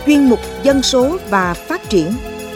chuyên mục Dân số và phát triển.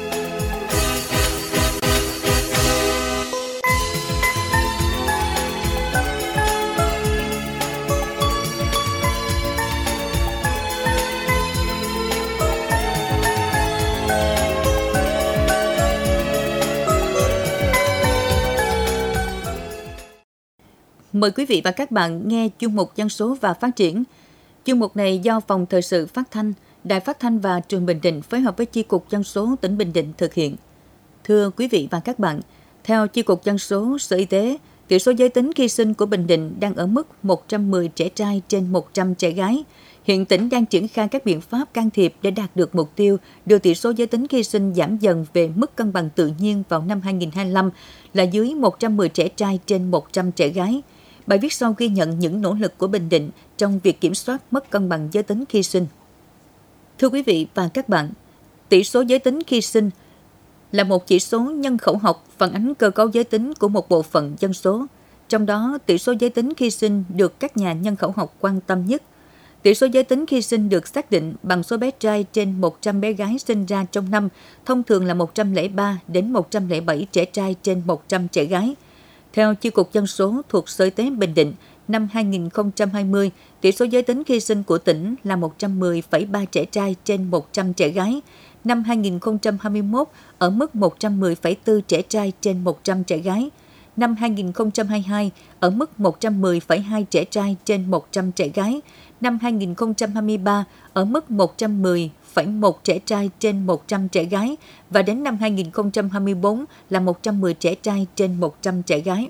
Mời quý vị và các bạn nghe chuyên mục Dân số và phát triển. Chuyên mục này do Phòng Thời sự Phát thanh, Đài Phát thanh và Truyền Bình Định phối hợp với Chi cục Dân số tỉnh Bình Định thực hiện. Thưa quý vị và các bạn, theo Chi cục Dân số Sở Y tế, tỷ số giới tính khi sinh của Bình Định đang ở mức 110 trẻ trai trên 100 trẻ gái. Hiện tỉnh đang triển khai các biện pháp can thiệp để đạt được mục tiêu đưa tỷ số giới tính khi sinh giảm dần về mức cân bằng tự nhiên vào năm 2025 là dưới 110 trẻ trai trên 100 trẻ gái. Bài viết sau ghi nhận những nỗ lực của Bình Định trong việc kiểm soát mất cân bằng giới tính khi sinh. Thưa quý vị và các bạn, tỷ số giới tính khi sinh là một chỉ số nhân khẩu học phản ánh cơ cấu giới tính của một bộ phận dân số. Trong đó, tỷ số giới tính khi sinh được các nhà nhân khẩu học quan tâm nhất. Tỷ số giới tính khi sinh được xác định bằng số bé trai trên 100 bé gái sinh ra trong năm, thông thường là 103 đến 107 trẻ trai trên 100 trẻ gái. Theo Chi cục Dân số thuộc Sở Y tế Bình Định, năm 2020, tỷ số giới tính khi sinh của tỉnh là 110,3 trẻ trai trên 100 trẻ gái. Năm 2021 ở mức 110,4 trẻ trai trên 100 trẻ gái. Năm 2022 ở mức 110,2 trẻ trai trên 100 trẻ gái. Năm 2023 ở mức 110,1 trẻ trai trên 100 trẻ gái và đến năm 2024 là 110 trẻ trai trên 100 trẻ gái.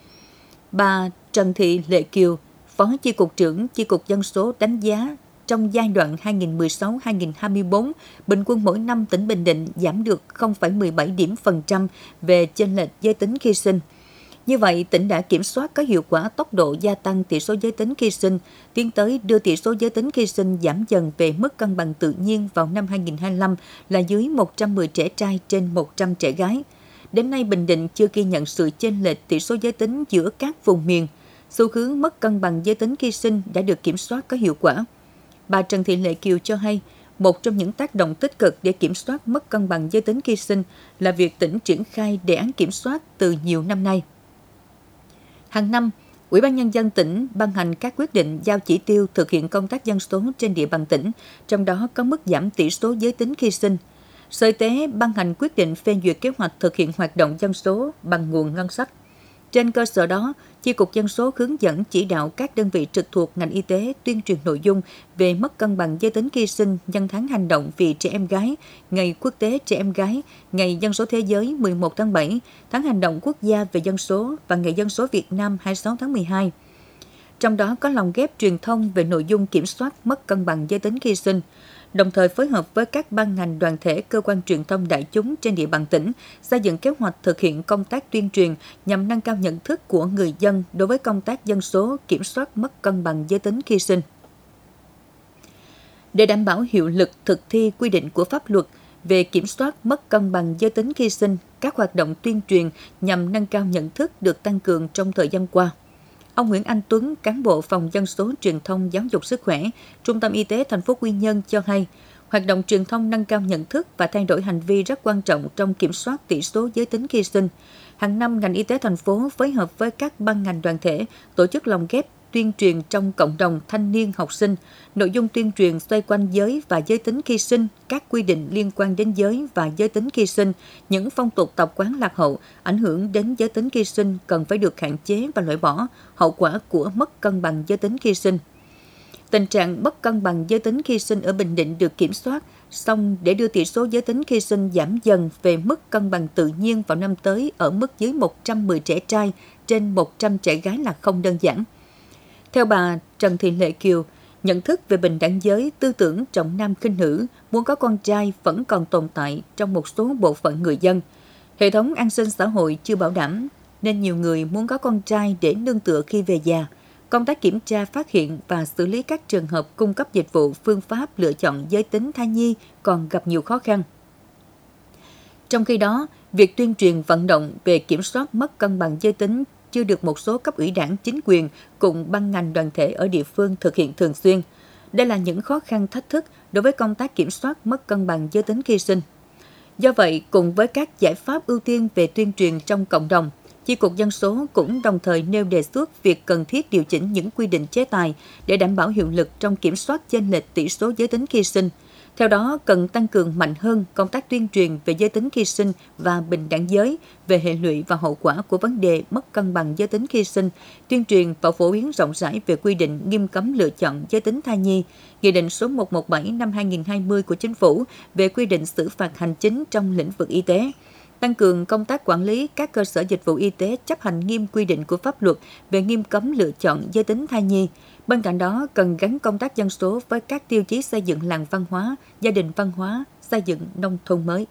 Bà Trần Thị Lệ Kiều, Phó Chi cục trưởng Chi cục Dân số đánh giá trong giai đoạn 2016-2024, bình quân mỗi năm tỉnh Bình Định giảm được 0,17 điểm phần trăm về chênh lệch giới tính khi sinh. Như vậy, tỉnh đã kiểm soát có hiệu quả tốc độ gia tăng tỷ số giới tính khi sinh, tiến tới đưa tỷ số giới tính khi sinh giảm dần về mức cân bằng tự nhiên vào năm 2025 là dưới 110 trẻ trai trên 100 trẻ gái. Đến nay, Bình Định chưa ghi nhận sự chênh lệch tỷ số giới tính giữa các vùng miền. Xu hướng mất cân bằng giới tính khi sinh đã được kiểm soát có hiệu quả. Bà Trần Thị Lệ Kiều cho hay, một trong những tác động tích cực để kiểm soát mất cân bằng giới tính khi sinh là việc tỉnh triển khai đề án kiểm soát từ nhiều năm nay. Hàng năm, Ủy ban Nhân dân tỉnh ban hành các quyết định giao chỉ tiêu thực hiện công tác dân số trên địa bàn tỉnh, trong đó có mức giảm tỷ số giới tính khi sinh. Sở Y tế ban hành quyết định phê duyệt kế hoạch thực hiện hoạt động dân số bằng nguồn ngân sách. Trên cơ sở đó, Chi cục Dân số hướng dẫn chỉ đạo các đơn vị trực thuộc ngành y tế tuyên truyền nội dung về mất cân bằng giới tính khi sinh nhân tháng hành động vì trẻ em gái, Ngày Quốc tế Trẻ Em Gái, Ngày Dân số Thế giới 11 tháng 7, tháng hành động quốc gia về dân số và Ngày Dân số Việt Nam 26 tháng 12. Trong đó có lồng ghép truyền thông về nội dung kiểm soát mất cân bằng giới tính khi sinh, đồng thời phối hợp với các ban ngành đoàn thể cơ quan truyền thông đại chúng trên địa bàn tỉnh, xây dựng kế hoạch thực hiện công tác tuyên truyền nhằm nâng cao nhận thức của người dân đối với công tác dân số kiểm soát mất cân bằng giới tính khi sinh. Để đảm bảo hiệu lực thực thi quy định của pháp luật về kiểm soát mất cân bằng giới tính khi sinh, các hoạt động tuyên truyền nhằm nâng cao nhận thức được tăng cường trong thời gian qua. Ông Nguyễn Anh Tuấn, cán bộ phòng dân số truyền thông giáo dục sức khỏe, Trung tâm Y tế thành phố Quy Nhơn cho hay, hoạt động truyền thông nâng cao nhận thức và thay đổi hành vi rất quan trọng trong kiểm soát tỷ số giới tính khi sinh. Hàng năm, ngành y tế thành phố phối hợp với các ban ngành đoàn thể tổ chức lồng ghép tuyên truyền trong cộng đồng thanh niên học sinh, nội dung tuyên truyền xoay quanh giới và giới tính khi sinh, các quy định liên quan đến giới và giới tính khi sinh, những phong tục tập quán lạc hậu ảnh hưởng đến giới tính khi sinh cần phải được hạn chế và loại bỏ, hậu quả của mất cân bằng giới tính khi sinh. Tình trạng mất cân bằng giới tính khi sinh ở Bình Định được kiểm soát, song để đưa tỷ số giới tính khi sinh giảm dần về mức cân bằng tự nhiên vào năm tới ở mức dưới 110 trẻ trai trên 100 trẻ gái là không đơn giản. Theo bà Trần Thị Lệ Kiều, nhận thức về bình đẳng giới, tư tưởng trọng nam khinh nữ, muốn có con trai vẫn còn tồn tại trong một số bộ phận người dân. Hệ thống an sinh xã hội chưa bảo đảm, nên nhiều người muốn có con trai để nương tựa khi về già. Công tác kiểm tra, phát hiện và xử lý các trường hợp cung cấp dịch vụ, phương pháp lựa chọn giới tính thai nhi còn gặp nhiều khó khăn. Trong khi đó, việc tuyên truyền vận động về kiểm soát mất cân bằng giới tính chưa được một số cấp ủy đảng, chính quyền cùng ban ngành đoàn thể ở địa phương thực hiện thường xuyên. Đây là những khó khăn thách thức đối với công tác kiểm soát mất cân bằng giới tính khi sinh. Do vậy, cùng với các giải pháp ưu tiên về tuyên truyền trong cộng đồng, Chi cục Dân số cũng đồng thời nêu đề xuất việc cần thiết điều chỉnh những quy định chế tài để đảm bảo hiệu lực trong kiểm soát chênh lệch tỷ số giới tính khi sinh. Theo đó, cần tăng cường mạnh hơn công tác tuyên truyền về giới tính khi sinh và bình đẳng giới, về hệ lụy và hậu quả của vấn đề mất cân bằng giới tính khi sinh, tuyên truyền và phổ biến rộng rãi về quy định nghiêm cấm lựa chọn giới tính thai nhi, Nghị định số 117 năm 2020 của Chính phủ về quy định xử phạt hành chính trong lĩnh vực y tế. Tăng cường công tác quản lý các cơ sở dịch vụ y tế chấp hành nghiêm quy định của pháp luật về nghiêm cấm lựa chọn giới tính thai nhi. Bên cạnh đó, cần gắn công tác dân số với các tiêu chí xây dựng làng văn hóa, gia đình văn hóa, xây dựng nông thôn mới.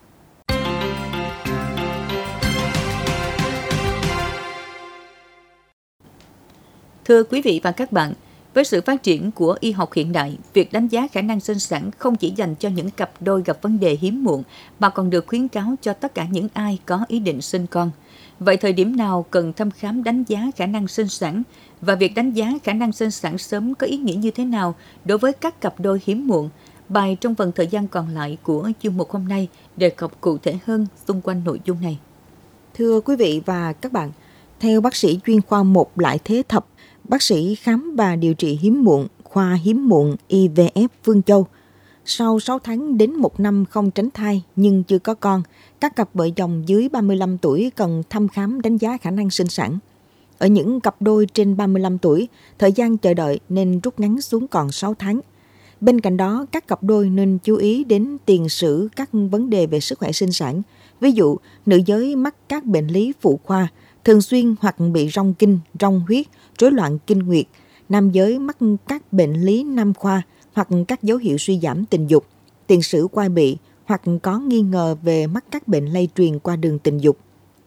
Thưa quý vị và các bạn, với sự phát triển của y học hiện đại, việc đánh giá khả năng sinh sản không chỉ dành cho những cặp đôi gặp vấn đề hiếm muộn, mà còn được khuyến cáo cho tất cả những ai có ý định sinh con. Vậy thời điểm nào cần thăm khám đánh giá khả năng sinh sản? Và việc đánh giá khả năng sinh sản sớm có ý nghĩa như thế nào đối với các cặp đôi hiếm muộn? Bài trong phần thời gian còn lại của chương mục hôm nay đề cập cụ thể hơn xung quanh nội dung này. Thưa quý vị và các bạn, theo bác sĩ chuyên khoa 1 Lại Thế Thập, bác sĩ khám và điều trị hiếm muộn, khoa hiếm muộn IVF Phương Châu, sau 6 tháng đến 1 năm không tránh thai nhưng chưa có con, các cặp vợ chồng dưới 35 tuổi cần thăm khám đánh giá khả năng sinh sản. Ở những cặp đôi trên 35 tuổi, thời gian chờ đợi nên rút ngắn xuống còn 6 tháng. Bên cạnh đó, các cặp đôi nên chú ý đến tiền sử các vấn đề về sức khỏe sinh sản. Ví dụ, nữ giới mắc các bệnh lý phụ khoa, thường xuyên hoặc bị rong kinh, rong huyết, rối loạn kinh nguyệt. Nam giới mắc các bệnh lý nam khoa hoặc các dấu hiệu suy giảm tình dục, tiền sử quai bị hoặc có nghi ngờ về mắc các bệnh lây truyền qua đường tình dục.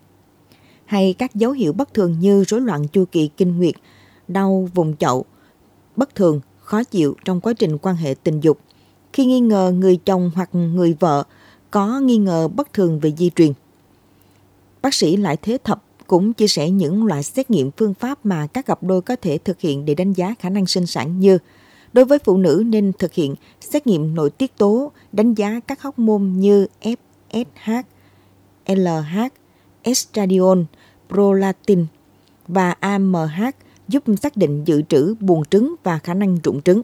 Hay các dấu hiệu bất thường như rối loạn chu kỳ kinh nguyệt, đau vùng chậu, bất thường, khó chịu trong quá trình quan hệ tình dục. Khi nghi ngờ người chồng hoặc người vợ có nghi ngờ bất thường về di truyền. Bác sĩ Lại Thế Thập cũng chia sẻ những loại xét nghiệm phương pháp mà các cặp đôi có thể thực hiện để đánh giá khả năng sinh sản như: đối với phụ nữ nên thực hiện xét nghiệm nội tiết tố, đánh giá các hormone như FSH, LH, estradiol, prolactin và AMH giúp xác định dự trữ buồng trứng và khả năng rụng trứng.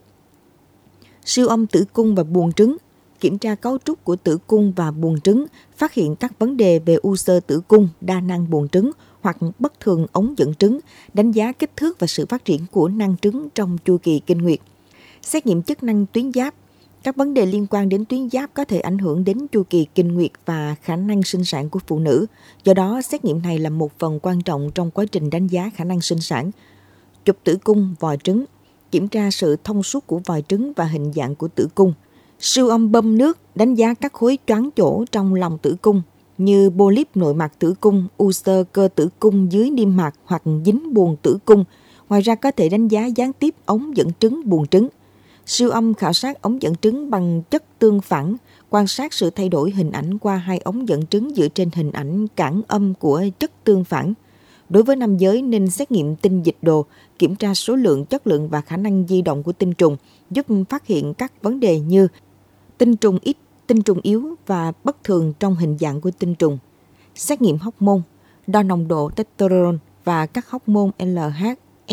Siêu âm tử cung và buồng trứng, kiểm tra cấu trúc của tử cung và buồng trứng, phát hiện các vấn đề về u xơ tử cung, đa năng buồng trứng hoặc bất thường ống dẫn trứng, đánh giá kích thước và sự phát triển của năng trứng trong chu kỳ kinh nguyệt. Xét nghiệm chức năng tuyến giáp. Các vấn đề liên quan đến tuyến giáp có thể ảnh hưởng đến chu kỳ kinh nguyệt và khả năng sinh sản của phụ nữ. Do đó, xét nghiệm này là một phần quan trọng trong quá trình đánh giá khả năng sinh sản. Chụp tử cung, vòi trứng, kiểm tra sự thông suốt của vòi trứng và hình dạng của tử cung. Siêu âm bơm nước, đánh giá các khối choáng chỗ trong lòng tử cung như polyp nội mạc tử cung, u xơ cơ tử cung dưới niêm mạc hoặc dính buồng tử cung. Ngoài ra có thể đánh giá gián tiếp ống dẫn trứng buồng trứng. Siêu âm khảo sát ống dẫn trứng bằng chất tương phản, quan sát sự thay đổi hình ảnh qua hai ống dẫn trứng dựa trên hình ảnh cản âm của chất tương phản. Đối với nam giới nên xét nghiệm tinh dịch đồ, kiểm tra số lượng, chất lượng và khả năng di động của tinh trùng, giúp phát hiện các vấn đề như tinh trùng ít, tinh trùng yếu và bất thường trong hình dạng của tinh trùng. Xét nghiệm hormone, đo nồng độ testosterone và các hormone LH,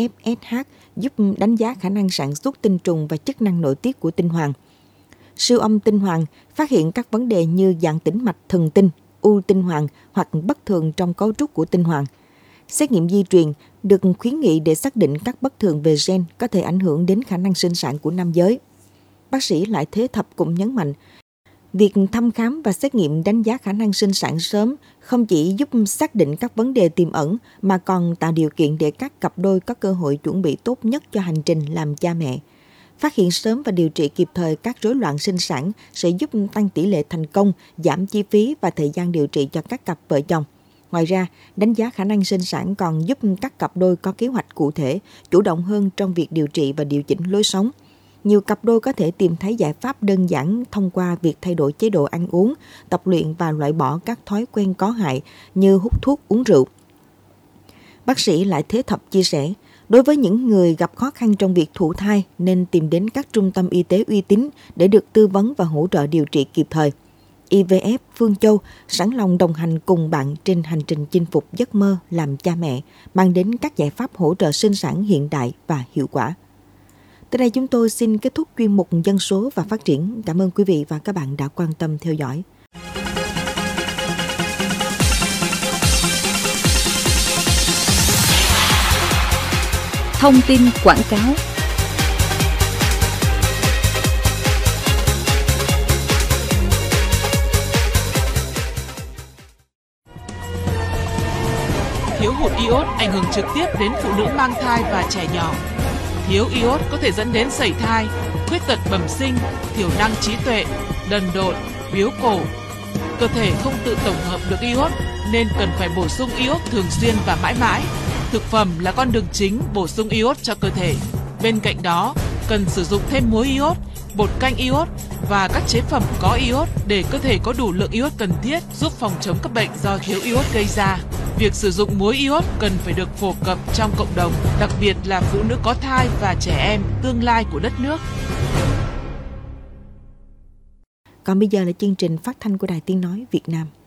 FSH giúp đánh giá khả năng sản xuất tinh trùng và chức năng nội tiết của tinh hoàn. Siêu âm tinh hoàn phát hiện các vấn đề như dạng tĩnh mạch thần tinh, u tinh hoàn hoặc bất thường trong cấu trúc của tinh hoàn. Xét nghiệm di truyền được khuyến nghị để xác định các bất thường về gen có thể ảnh hưởng đến khả năng sinh sản của nam giới. Bác sĩ Lại Thế Thập cũng nhấn mạnh, việc thăm khám và xét nghiệm đánh giá khả năng sinh sản sớm không chỉ giúp xác định các vấn đề tiềm ẩn mà còn tạo điều kiện để các cặp đôi có cơ hội chuẩn bị tốt nhất cho hành trình làm cha mẹ. Phát hiện sớm và điều trị kịp thời các rối loạn sinh sản sẽ giúp tăng tỷ lệ thành công, giảm chi phí và thời gian điều trị cho các cặp vợ chồng. Ngoài ra, đánh giá khả năng sinh sản còn giúp các cặp đôi có kế hoạch cụ thể, chủ động hơn trong việc điều trị và điều chỉnh lối sống. Nhiều cặp đôi có thể tìm thấy giải pháp đơn giản thông qua việc thay đổi chế độ ăn uống, tập luyện và loại bỏ các thói quen có hại như hút thuốc, uống rượu. Bác sĩ Lại Thế Thập chia sẻ, Đối với những người gặp khó khăn trong việc thụ thai nên tìm đến các trung tâm y tế uy tín để được tư vấn và hỗ trợ điều trị kịp thời. IVF Phương Châu sẵn lòng đồng hành cùng bạn trên hành trình chinh phục giấc mơ làm cha mẹ, mang đến các giải pháp hỗ trợ sinh sản hiện đại và hiệu quả. Tới đây chúng tôi xin kết thúc chuyên mục Dân số và Phát triển. Cảm ơn quý vị và các bạn đã quan tâm theo dõi. Thông tin quảng cáo. Thiếu hụt iốt ảnh hưởng trực tiếp đến phụ nữ mang thai và trẻ nhỏ. Thiếu iốt có thể dẫn đến sẩy thai, khuyết tật bẩm sinh, thiểu năng trí tuệ, đần độn, biếu cổ. Cơ thể không tự tổng hợp được iốt nên cần phải bổ sung iốt thường xuyên và mãi mãi. Thực phẩm là con đường chính bổ sung iốt cho cơ thể. Bên cạnh đó, cần sử dụng thêm muối iốt, bột canh iốt và các chế phẩm có iốt để cơ thể có đủ lượng iốt cần thiết giúp phòng chống các bệnh do thiếu iốt gây ra. Việc sử dụng muối iốt cần phải được phổ cập trong cộng đồng, đặc biệt là phụ nữ có thai và trẻ em, tương lai của đất nước. Còn bây giờ là chương trình phát thanh của Đài Tiếng Nói Việt Nam.